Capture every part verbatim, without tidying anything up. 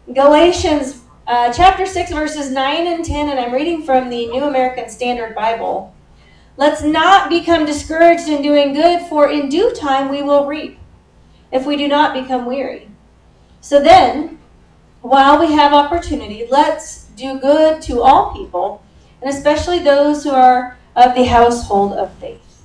Galatians uh, chapter six, verses nine and ten, and I'm reading from the New American Standard Bible. Let's not become discouraged in doing good, for in due time we will reap, if we do not become weary. So then, while we have opportunity, let's do good to all people, and especially those who are of the household of faith.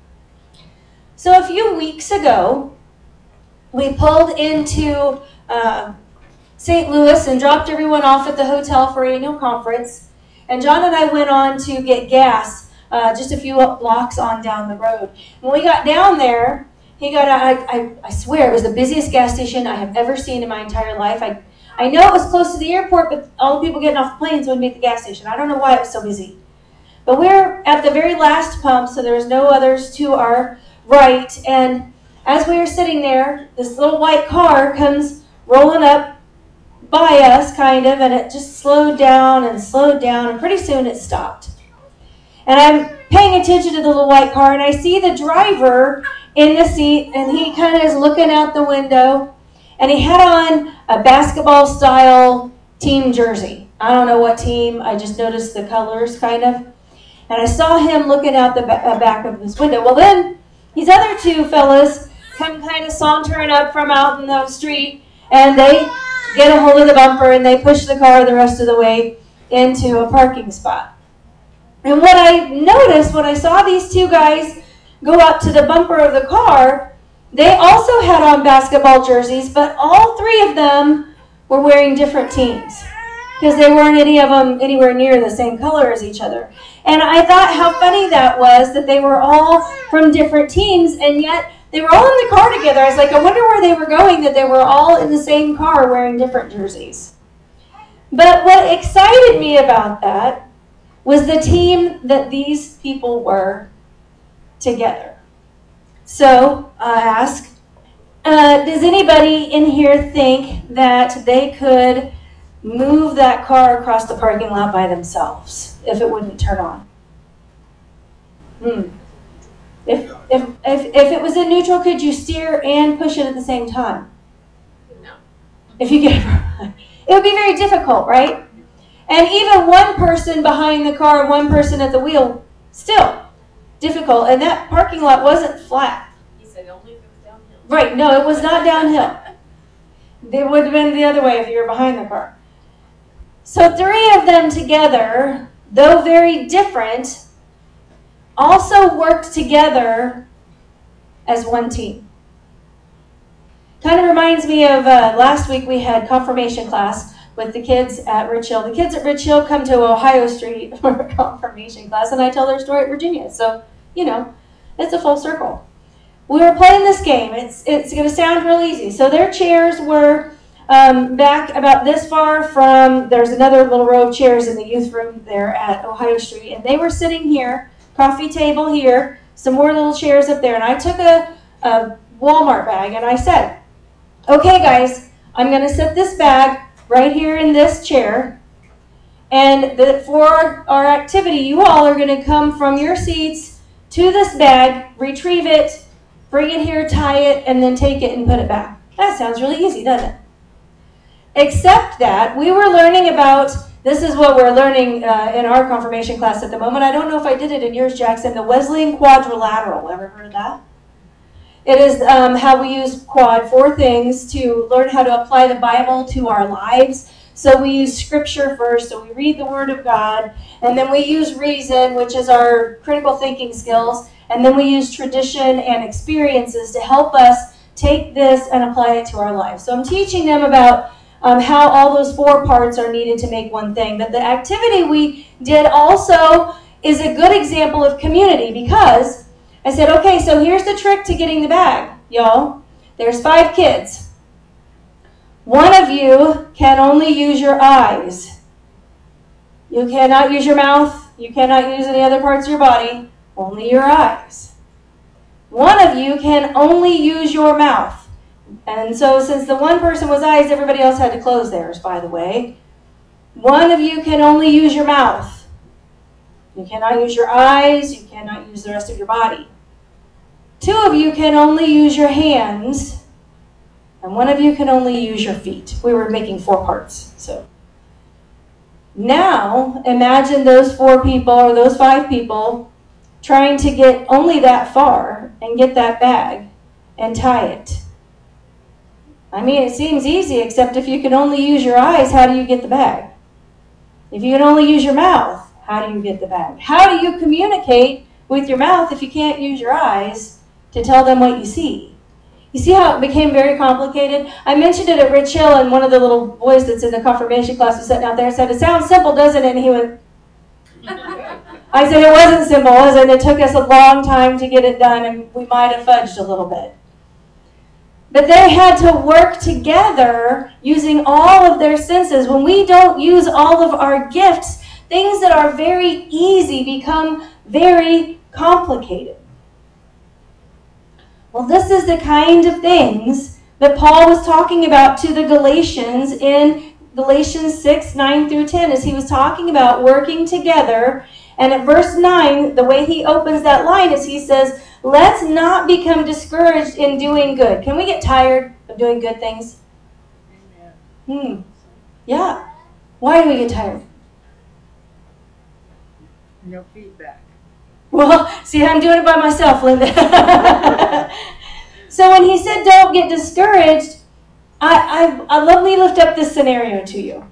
So a few weeks ago, we pulled into uh, Saint Louis and dropped everyone off at the hotel for annual conference. And John and I went on to get gas uh, just a few blocks on down the road. When we got down there, he got, I, I, I swear, it was the busiest gas station I have ever seen in my entire life. I, I know it was close to the airport, but all the people getting off the planes would meet the gas station. I don't know why it was so busy. But we're at the very last pump, so there's no others to our right. And as we were sitting there, this little white car comes rolling up by us, kind of, and it just slowed down and slowed down, and pretty soon it stopped. And I'm paying attention to the little white car, and I see the driver in the seat, and he kind of is looking out the window, and he had on a basketball-style team jersey. I don't know what team, I just noticed the colors, kind of. And I saw him looking out the back of this window. Well, then, these other two fellas come kind of sauntering up from out in the street, and they get a hold of the bumper, and they push the car the rest of the way into a parking spot. And what I noticed when I saw these two guys go up to the bumper of the car, they also had on basketball jerseys, but all three of them were wearing different teams, because they weren't any of them anywhere near the same color as each other. And I thought how funny that was, that they were all from different teams, and yet they were all in the car together. I was like, I wonder where they were going, that they were all in the same car wearing different jerseys. But what excited me about that was the team that these people were together. So I ask, uh, does anybody in here think that they could move that car across the parking lot by themselves if it wouldn't turn on? Hmm. If, if, if, if it was in neutral, could you steer and push it at the same time? No. If you get it, it would be very difficult, right? And even one person behind the car and one person at the wheel, still difficult. And that parking lot wasn't flat. He said only if it was downhill. Right, no, it was not downhill. It would have been the other way if you were behind the car. So three of them together, though very different, also worked together as one team. Kind of reminds me of uh, last week we had confirmation class with the kids at Rich Hill. The kids at Rich Hill come to Ohio Street for a confirmation class, and I tell their story at Virginia. So, you know, it's a full circle. We were playing this game. It's, it's going to sound real easy. So their chairs were um, back about this far from, there's another little row of chairs in the youth room there at Ohio Street, and they were sitting here, coffee table here, some more little chairs up there, and I took a, a Walmart bag, and I said, okay, guys, I'm going to set this bag right here in this chair, and the, for our activity, you all are going to come from your seats to this bag, retrieve it, bring it here, tie it, and then take it and put it back. That sounds really easy, doesn't it? Except that we were learning about, this is what we're learning uh, in our confirmation class at the moment. I don't know if I did it in yours, Jackson, the Wesleyan quadrilateral. Ever heard of that? It is um, how we use quad, four things, to learn how to apply the Bible to our lives. So we use scripture first, so we read the Word of God, and then we use reason, which is our critical thinking skills, and then we use tradition and experiences to help us take this and apply it to our lives. So I'm teaching them about um, how all those four parts are needed to make one thing. But the activity we did also is a good example of community, because I said, okay, so here's the trick to getting the bag, y'all. There's five kids. One of you can only use your eyes. You cannot use your mouth. You cannot use any other parts of your body. Only your eyes. One of you can only use your mouth. And so since the one person was eyes, everybody else had to close theirs, by the way. One of you can only use your mouth. You cannot use your eyes. You cannot use the rest of your body. Two of you can only use your hands. and one of you can only use your feet. We were making four parts. So now imagine those four people or those five people trying to get only that far and get that bag and tie it. I mean, it seems easy, except if you can only use your eyes, how do you get the bag? If you can only use your mouth, how do you get the bag? How do you communicate with your mouth if you can't use your eyes to tell them what you see? You see how it became very complicated? I mentioned it at Rich Hill, and one of the little boys that's in the confirmation class was sitting out there and said, "It sounds simple, doesn't it?" And he went, I said, "It wasn't simple, was it? It took us a long time to get it done, and we might have fudged a little bit." But they had to work together using all of their senses. When we don't use all of our gifts, things that are very easy become very complicated. Well, this is the kind of things that Paul was talking about to the Galatians in Galatians six, nine through ten, as he was talking about working together. And at verse nine, the way he opens that line is he says, "Let's not become discouraged in doing good." Can we get tired of doing good things? Hmm. Yeah. Why do we get tired? No feedback. Well, see, I'm doing it by myself, Linda. So when he said don't get discouraged, I, I, I love me lift up this scenario to you.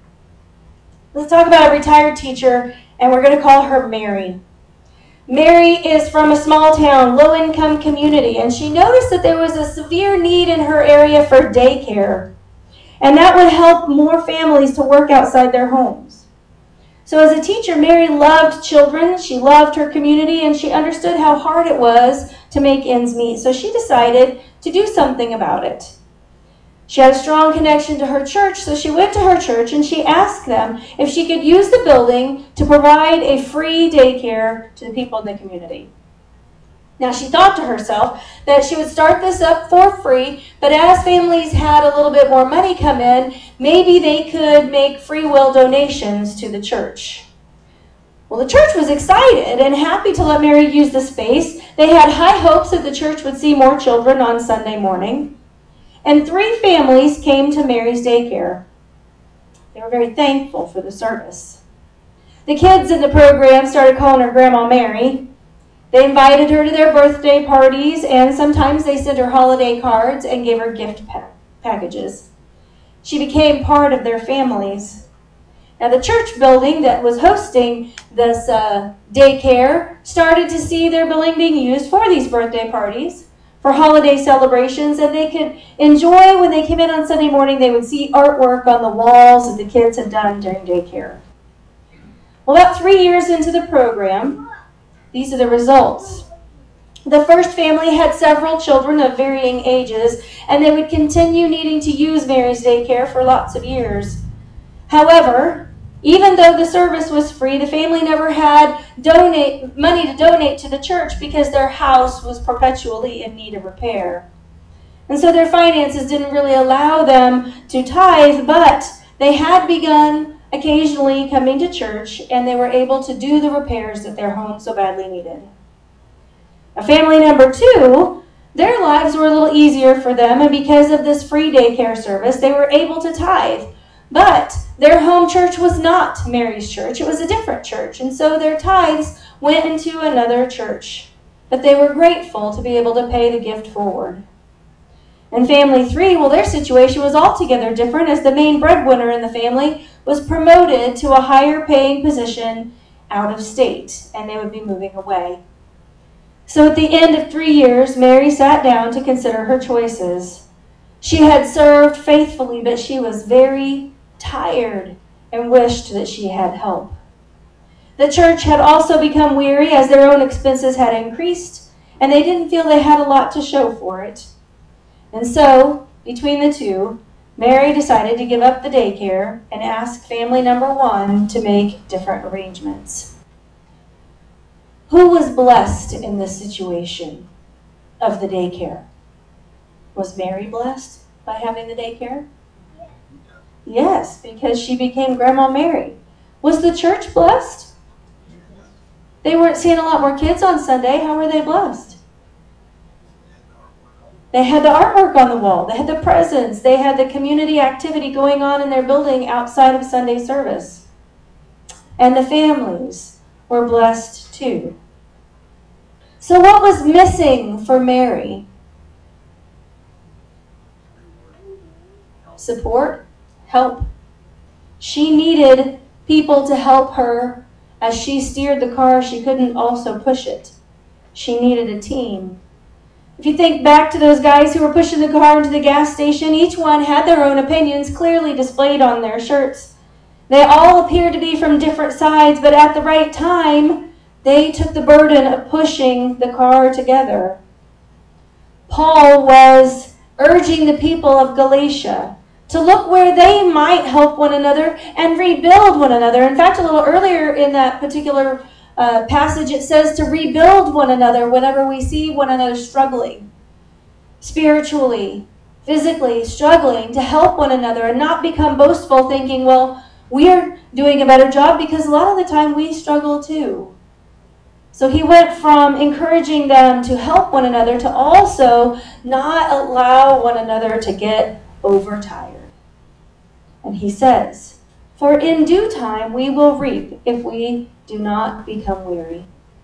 Let's talk about a retired teacher, and we're going to call her Mary. Mary is from a small town, low-income community, and she noticed that there was a severe need in her area for daycare, and that would help more families to work outside their homes. So as a teacher, Mary loved children, she loved her community, and she understood how hard it was to make ends meet. So she decided to do something about it. She had a strong connection to her church, so she went to her church and she asked them if she could use the building to provide a free daycare to the people in the community. Now, she thought to herself that she would start this up for free, but as families had a little bit more money come in, maybe they could make free will donations to the church. Well, the church was excited and happy to let Mary use the space. They had high hopes that the church would see more children on Sunday morning. And three families came to Mary's daycare. They were very thankful for the service. The kids in the program started calling her Grandma Mary. They invited her to their birthday parties, and sometimes they sent her holiday cards and gave her gift pa- packages. She became part of their families. Now, the church building that was hosting this uh, daycare started to see their building being used for these birthday parties, for holiday celebrations, and they could enjoy when they came in on Sunday morning, they would see artwork on the walls that the kids had done during daycare. Well, about three years into the program, these are the results. The first family had several children of varying ages, and they would continue needing to use Mary's daycare for lots of years. However, even though the service was free, the family never had donate money to donate to the church because their house was perpetually in need of repair. And so their finances didn't really allow them to tithe, but they had begun occasionally coming to church, and they were able to do the repairs that their home so badly needed. A family number two, their lives were a little easier for them, and because of this free daycare service, they were able to tithe. But their home church was not Mary's church. It was a different church, and so their tithes went into another church. But they were grateful to be able to pay the gift forward. And family three, well, their situation was altogether different, as the main breadwinner in the family was promoted to a higher paying position out of state, and they would be moving away. So at the end of three years, Mary sat down to consider her choices. She had served faithfully, but she was very tired and wished that she had help. The church had also become weary as their own expenses had increased, and they didn't feel they had a lot to show for it. And so, between the two, Mary decided to give up the daycare and ask family number one to make different arrangements. Who was blessed in this situation of the daycare? Was Mary blessed by having the daycare? Yes, because she became Grandma Mary. Was the church blessed? They weren't seeing a lot more kids on Sunday. How were they blessed? They had the artwork on the wall. They had the presents. They had the community activity going on in their building outside of Sunday service. And the families were blessed too. So what was missing for Mary? Support, help. She needed people to help her. As she steered the car, she couldn't also push it. She needed a team. If you think back to those guys who were pushing the car into the gas station, each one had their own opinions clearly displayed on their shirts. They all appeared to be from different sides, but at the right time, they took the burden of pushing the car together. Paul was urging the people of Galatia to look where they might help one another and rebuild one another. In fact, a little earlier in that particular uh, passage, it says to rebuild one another whenever we see one another struggling, spiritually, physically struggling, to help one another and not become boastful, thinking, well, we're doing a better job, because a lot of the time we struggle too. So he went from encouraging them to help one another to also not allow one another to get overtired. And he says, for in due time we will reap if we do not become weary.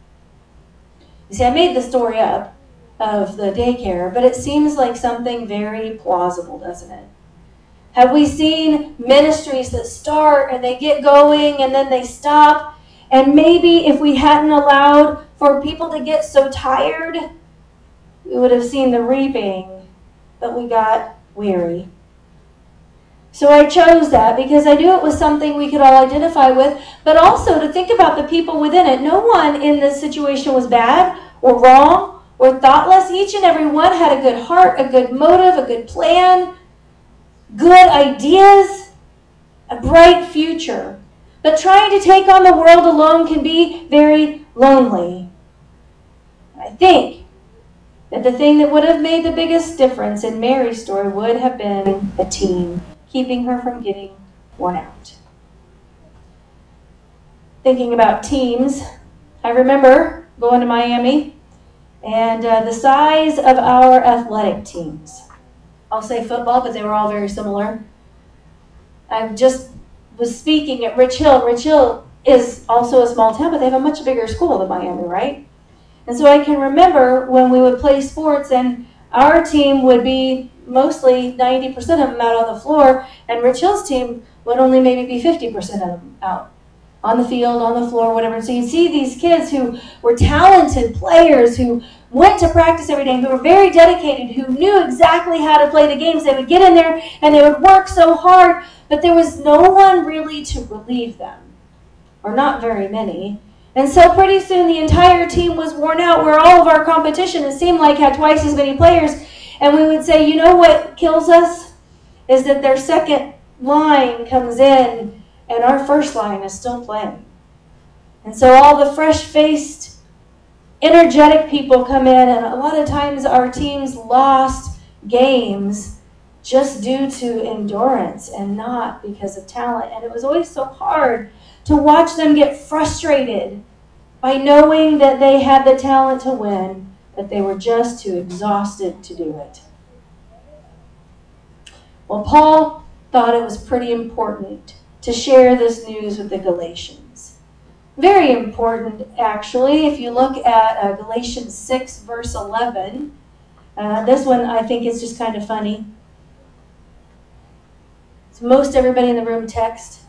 You see, I made the story up of the daycare, but it seems like something very plausible, doesn't it? Have we seen ministries that start and they get going and then they stop? And maybe if we hadn't allowed for people to get so tired, we would have seen the reaping, but we got weary. So I chose that because I knew it was something we could all identify with, but also to think about the people within it. No one in this situation was bad or wrong or thoughtless. Each and every one had a good heart, a good motive, a good plan, good ideas, a bright future. But trying to take on the world alone can be very lonely. I think that the thing that would have made the biggest difference in Mary's story would have been a team, keeping her from getting worn out. Thinking about teams, I remember going to Miami and uh, the size of our athletic teams. I'll say football, but they were all very similar. I just was speaking at Rich Hill. Rich Hill is also a small town, but they have a much bigger school than Miami, right? And so I can remember when we would play sports and our team would be mostly ninety percent of them out on the floor, and Rich Hill's team would only maybe be fifty percent of them out on the field, on the floor, whatever. So you see these kids who were talented players, who went to practice every day, who were very dedicated, who knew exactly how to play the games. They would get in there and they would work so hard, but there was no one really to relieve them, or not very many. And so pretty soon the entire team was worn out, where all of our competition, it seemed like, had twice as many players. And we would say, you know what kills us? Is that their second line comes in and our first line is still playing. And so all the fresh-faced, energetic people come in, and a lot of times our teams lost games just due to endurance and not because of talent. And it was always so hard to watch them get frustrated by knowing that they had the talent to win, but they were just too exhausted to do it. Well, Paul thought it was pretty important to share this news with the Galatians. Very important, actually. If you look at uh, Galatians six, verse eleven, uh, this one I think is just kind of funny. So most everybody in the room text.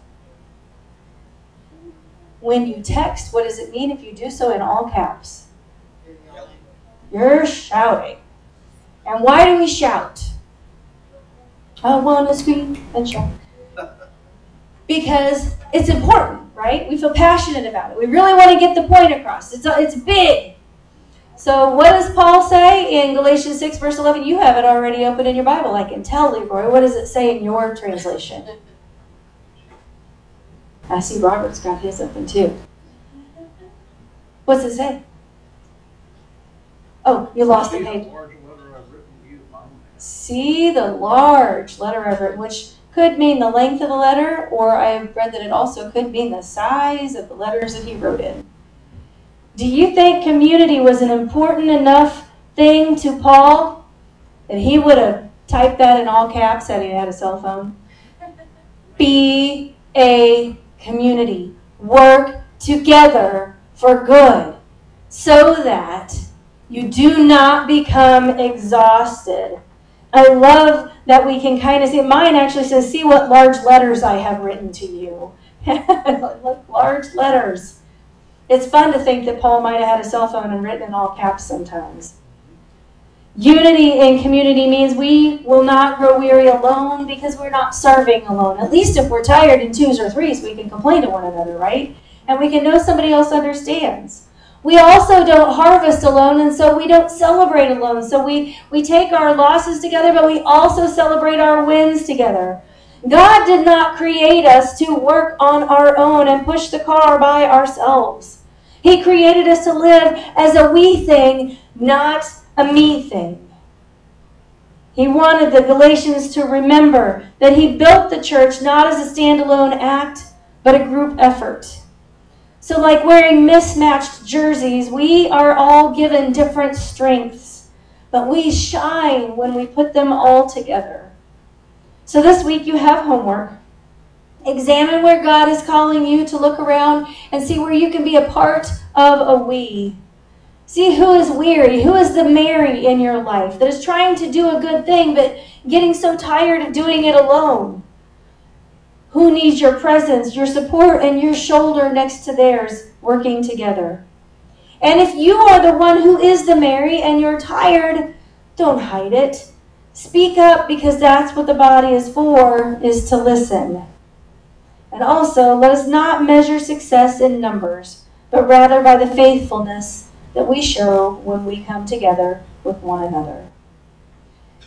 When you text, what does it mean if you do so in all caps? You're shouting. And why do we shout? I want to scream and shout. Because it's important, right? We feel passionate about it. We really want to get the point across. It's, it's big. So what does Paul say in Galatians six, verse eleven? You have it already open in your Bible. I can tell, Leroy. What does it say in your translation? I see Robert's got his open too. What's it say? Oh, you lost the page. See the large letter I've written, which could mean the length of the letter, or I've read that it also could mean the size of the letters that he wrote in. Do you think community was an important enough thing to Paul And he would have typed that in all caps had he had a cell phone. Be a community. Work together for good so that you do not become exhausted. I love that we can kind of see. Mine actually says, see what large letters I have written to you. Like large letters. It's fun to think that Paul might have had a cell phone and written in all caps sometimes. Unity in community means we will not grow weary alone because we're not serving alone. At least if we're tired in twos or threes, we can complain to one another, right? And we can know somebody else understands. We also don't harvest alone, and so we don't celebrate alone. So we, we take our losses together, but we also celebrate our wins together. God did not create us to work on our own and push the car by ourselves. He created us to live as a we thing, not a me thing. He wanted the Galatians to remember that he built the church not as a standalone act, but a group effort. So like wearing mismatched jerseys, we are all given different strengths, but we shine when we put them all together. So this week you have homework. Examine where God is calling you to look around and see where you can be a part of a we. See who is weary, who is the Mary in your life that is trying to do a good thing but getting so tired of doing it alone. Who needs your presence, your support, and your shoulder next to theirs working together. And if you are the one who is the Mary and you're tired, don't hide it. Speak up, because that's what the body is for, is to listen. And also, let us not measure success in numbers, but rather by the faithfulness that we show when we come together with one another.